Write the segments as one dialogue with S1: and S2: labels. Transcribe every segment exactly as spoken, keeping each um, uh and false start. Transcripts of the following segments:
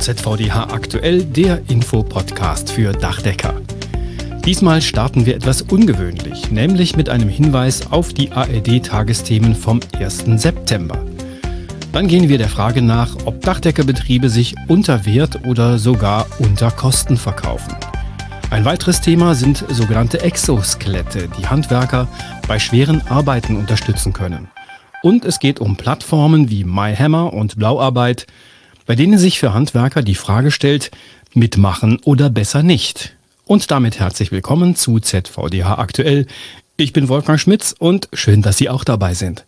S1: Z V D H aktuell, der Infopodcast für Dachdecker. Diesmal starten wir etwas ungewöhnlich, nämlich mit einem Hinweis auf die A R D-Tagesthemen vom ersten September. Dann gehen wir der Frage nach, ob Dachdeckerbetriebe sich unter Wert oder sogar unter Kosten verkaufen. Ein weiteres Thema sind sogenannte Exoskelette, die Handwerker bei schweren Arbeiten unterstützen können. Und es geht um Plattformen wie MyHammer und Blauarbeit, bei denen sich für Handwerker die Frage stellt, mitmachen oder besser nicht. Und damit herzlich willkommen zu Z V D H aktuell. Ich bin Wolfgang Schmitz und schön, dass Sie auch dabei sind.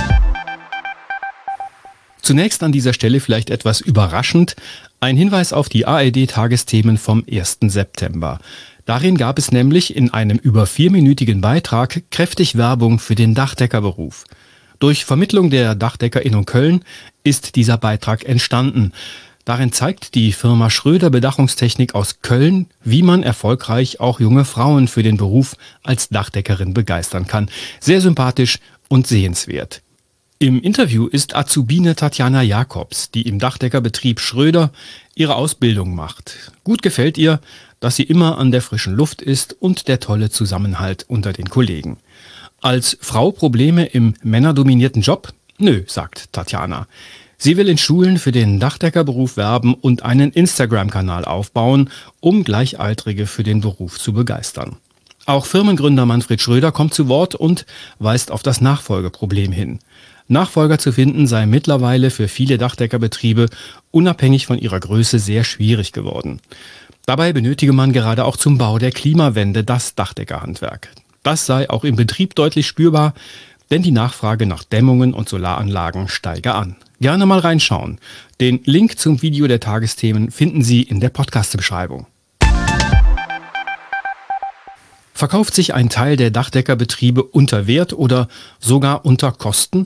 S1: Zunächst an dieser Stelle vielleicht etwas überraschend, ein Hinweis auf die A R D-Tagesthemen vom ersten September. Darin gab es nämlich in einem über vierminütigen Beitrag kräftig Werbung für den Dachdeckerberuf. Durch Vermittlung der DachdeckerInnung Köln ist dieser Beitrag entstanden. Darin zeigt die Firma Schröder Bedachungstechnik aus Köln, wie man erfolgreich auch junge Frauen für den Beruf als Dachdeckerin begeistern kann. Sehr sympathisch und sehenswert. Im Interview ist Azubine Tatjana Jakobs, die im Dachdeckerbetrieb Schröder ihre Ausbildung macht. Gut gefällt ihr, dass sie immer an der frischen Luft ist und der tolle Zusammenhalt unter den Kollegen. Als Frau Probleme im männerdominierten Job? Nö, sagt Tatjana. Sie will in Schulen für den Dachdeckerberuf werben und einen Instagram-Kanal aufbauen, um Gleichaltrige für den Beruf zu begeistern. Auch Firmengründer Manfred Schröder kommt zu Wort und weist auf das Nachfolgeproblem hin. Nachfolger zu finden sei mittlerweile für viele Dachdeckerbetriebe unabhängig von ihrer Größe sehr schwierig geworden. Dabei benötige man gerade auch zum Bau der Klimawende das Dachdeckerhandwerk. Das sei auch im Betrieb deutlich spürbar, denn die Nachfrage nach Dämmungen und Solaranlagen steige an. Gerne mal reinschauen. Den Link zum Video der Tagesthemen finden Sie in der Podcast-Beschreibung. Verkauft sich ein Teil der Dachdeckerbetriebe unter Wert oder sogar unter Kosten?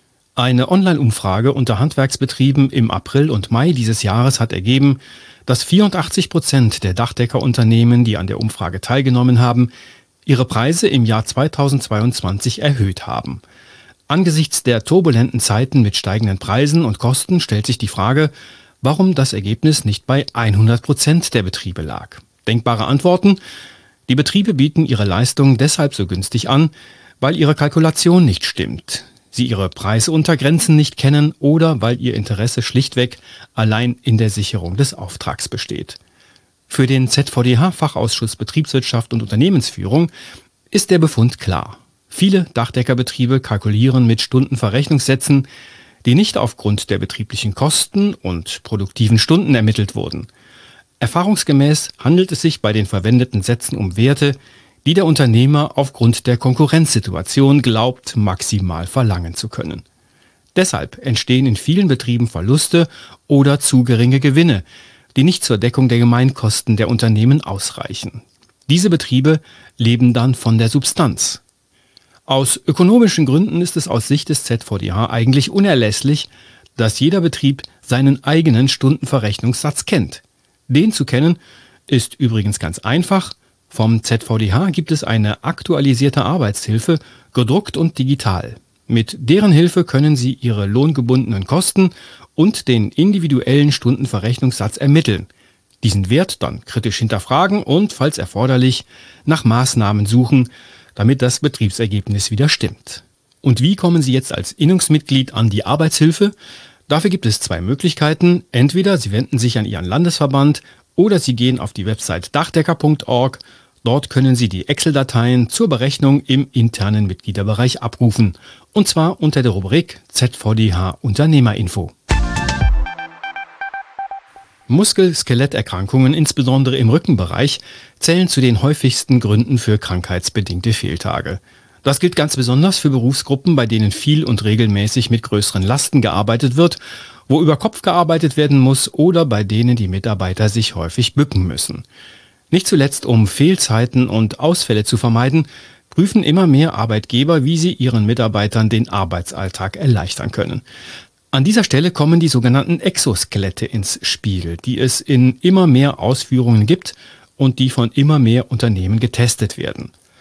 S1: Eine Online-Umfrage unter Handwerksbetrieben im April und Mai dieses Jahres hat ergeben, dass vierundachtzig Prozent der Dachdeckerunternehmen, die an der Umfrage teilgenommen haben, ihre Preise im Jahr zweitausendzweiundzwanzig erhöht haben. Angesichts der turbulenten Zeiten mit steigenden Preisen und Kosten stellt sich die Frage, warum das Ergebnis nicht bei hundert Prozent der Betriebe lag. Denkbare Antworten: Die Betriebe bieten ihre Leistung deshalb so günstig an, weil ihre Kalkulation nicht stimmt, sie ihre Preisuntergrenzen nicht kennen oder weil ihr Interesse schlichtweg allein in der Sicherung des Auftrags besteht. Für den Z V D H-Fachausschuss Betriebswirtschaft und Unternehmensführung ist der Befund klar. Viele Dachdeckerbetriebe kalkulieren mit Stundenverrechnungssätzen, die nicht aufgrund der betrieblichen Kosten und produktiven Stunden ermittelt wurden. Erfahrungsgemäß handelt es sich bei den verwendeten Sätzen um Werte, die der Unternehmer aufgrund der Konkurrenzsituation glaubt, maximal verlangen zu können. Deshalb entstehen in vielen Betrieben Verluste oder zu geringe Gewinne, die nicht zur Deckung der Gemeinkosten der Unternehmen ausreichen. Diese Betriebe leben dann von der Substanz. Aus ökonomischen Gründen ist es aus Sicht des Z V D H eigentlich unerlässlich, dass jeder Betrieb seinen eigenen Stundenverrechnungssatz kennt. Den zu kennen ist übrigens ganz einfach. Vom Z V D H gibt es eine aktualisierte Arbeitshilfe, gedruckt und digital. Mit deren Hilfe können Sie Ihre lohngebundenen Kosten und den individuellen Stundenverrechnungssatz ermitteln, diesen Wert dann kritisch hinterfragen und, falls erforderlich, nach Maßnahmen suchen, damit das Betriebsergebnis wieder stimmt. Und wie kommen Sie jetzt als Innungsmitglied an die Arbeitshilfe? Dafür gibt es zwei Möglichkeiten. Entweder Sie wenden sich an Ihren Landesverband oder Sie gehen auf die Website dachdecker punkt org. Dort können Sie die Excel-Dateien zur Berechnung im internen Mitgliederbereich abrufen. Und zwar unter der Rubrik Z V D H Unternehmerinfo. Muskel-Skeletterkrankungen, insbesondere im Rückenbereich, zählen zu den häufigsten Gründen für krankheitsbedingte Fehltage. Das gilt ganz besonders für Berufsgruppen, bei denen viel und regelmäßig mit größeren Lasten gearbeitet wird, wo über Kopf gearbeitet werden muss oder bei denen die Mitarbeiter sich häufig bücken müssen. Nicht zuletzt, um Fehlzeiten und Ausfälle zu vermeiden, prüfen immer mehr Arbeitgeber, wie sie ihren Mitarbeitern den Arbeitsalltag erleichtern können. An dieser Stelle kommen die sogenannten Exoskelette ins Spiel, die es in immer mehr Ausführungen gibt und die von immer mehr Unternehmen getestet werden.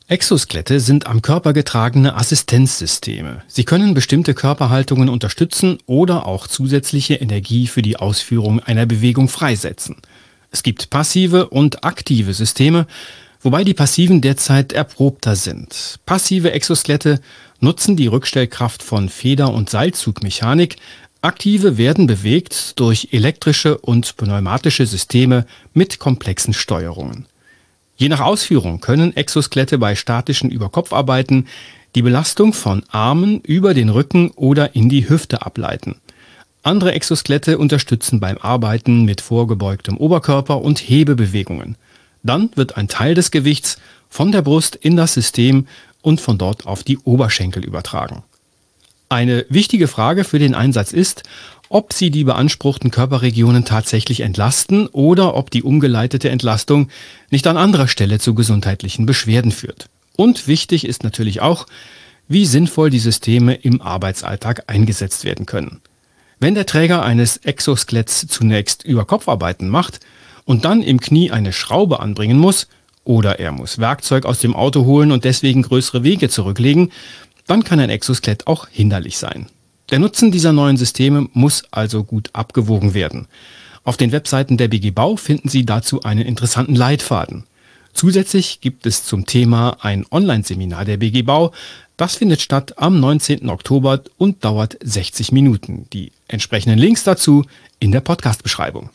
S1: Exoskelette sind am Körper getragene Assistenzsysteme. Sie können bestimmte Körperhaltungen unterstützen oder auch zusätzliche Energie für die Ausführung einer Bewegung freisetzen. Es gibt passive und aktive Systeme, wobei die passiven derzeit erprobter sind. Passive Exoskelette nutzen die Rückstellkraft von Feder- und Seilzugmechanik. Aktive werden bewegt durch elektrische und pneumatische Systeme mit komplexen Steuerungen. Je nach Ausführung können Exoskelette bei statischen Überkopfarbeiten die Belastung von Armen über den Rücken oder in die Hüfte ableiten. Andere Exoskelette unterstützen beim Arbeiten mit vorgebeugtem Oberkörper und Hebebewegungen. Dann wird ein Teil des Gewichts von der Brust in das System und von dort auf die Oberschenkel übertragen. Eine wichtige Frage für den Einsatz ist, ob sie die beanspruchten Körperregionen tatsächlich entlasten oder ob die umgeleitete Entlastung nicht an anderer Stelle zu gesundheitlichen Beschwerden führt. Und wichtig ist natürlich auch, wie sinnvoll die Systeme im Arbeitsalltag eingesetzt werden können. Wenn der Träger eines Exoskeletts zunächst Überkopfarbeiten macht und dann im Knie eine Schraube anbringen muss oder er muss Werkzeug aus dem Auto holen und deswegen größere Wege zurücklegen, dann kann ein Exoskelett auch hinderlich sein. Der Nutzen dieser neuen Systeme muss also gut abgewogen werden. Auf den Webseiten der B G Bau finden Sie dazu einen interessanten Leitfaden. Zusätzlich gibt es zum Thema ein Online-Seminar der B G Bau. Das findet statt am neunzehnten Oktober und dauert sechzig Minuten. Die entsprechenden Links dazu in der Podcast-Beschreibung.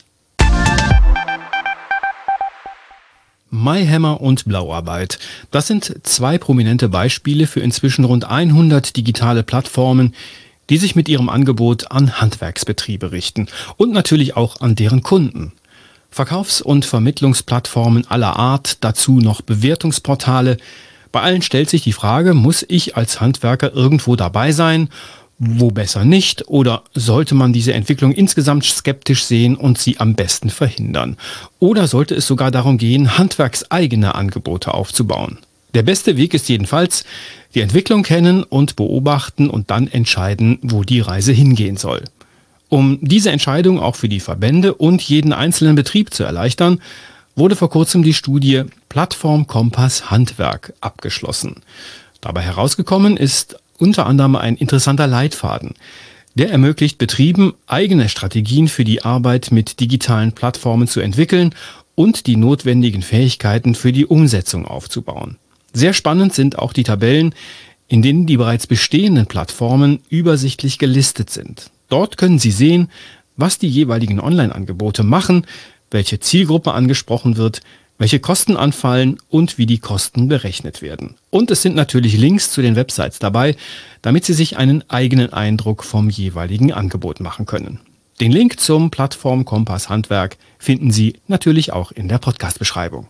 S1: MyHammer und Blauarbeit. Das sind zwei prominente Beispiele für inzwischen rund hundert digitale Plattformen, die sich mit ihrem Angebot an Handwerksbetriebe richten und natürlich auch an deren Kunden. Verkaufs- und Vermittlungsplattformen aller Art, dazu noch Bewertungsportale. Bei allen stellt sich die Frage, muss ich als Handwerker irgendwo dabei sein? Wo besser nicht? Oder sollte man diese Entwicklung insgesamt skeptisch sehen und sie am besten verhindern? Oder sollte es sogar darum gehen, handwerkseigene Angebote aufzubauen? Der beste Weg ist jedenfalls, die Entwicklung kennen und beobachten und dann entscheiden, wo die Reise hingehen soll. Um diese Entscheidung auch für die Verbände und jeden einzelnen Betrieb zu erleichtern, wurde vor kurzem die Studie Plattform Kompass Handwerk abgeschlossen. Dabei herausgekommen ist unter anderem ein interessanter Leitfaden. Der ermöglicht Betrieben, eigene Strategien für die Arbeit mit digitalen Plattformen zu entwickeln und die notwendigen Fähigkeiten für die Umsetzung aufzubauen. Sehr spannend sind auch die Tabellen, in denen die bereits bestehenden Plattformen übersichtlich gelistet sind. Dort können Sie sehen, was die jeweiligen Online-Angebote machen, welche Zielgruppe angesprochen wird, welche Kosten anfallen und wie die Kosten berechnet werden. Und es sind natürlich Links zu den Websites dabei, damit Sie sich einen eigenen Eindruck vom jeweiligen Angebot machen können. Den Link zum Plattform Kompass Handwerk finden Sie natürlich auch in der Podcast-Beschreibung.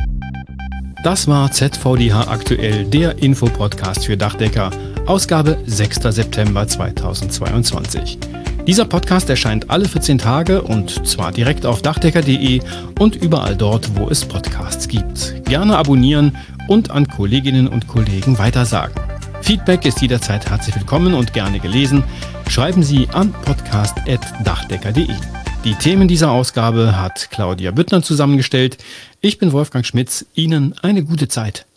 S1: Das war Z V D H aktuell, der Infopodcast für Dachdecker, Ausgabe sechster September zweitausendzweiundzwanzig. Dieser Podcast erscheint alle vierzehn Tage und zwar direkt auf dachdecker punkt de und überall dort, wo es Podcasts gibt. Gerne abonnieren und an Kolleginnen und Kollegen weitersagen. Feedback ist jederzeit herzlich willkommen und gerne gelesen. Schreiben Sie an podcast at dachdecker punkt de. Die Themen dieser Ausgabe hat Claudia Büttner zusammengestellt. Ich bin Wolfgang Schmitz. Ihnen eine gute Zeit.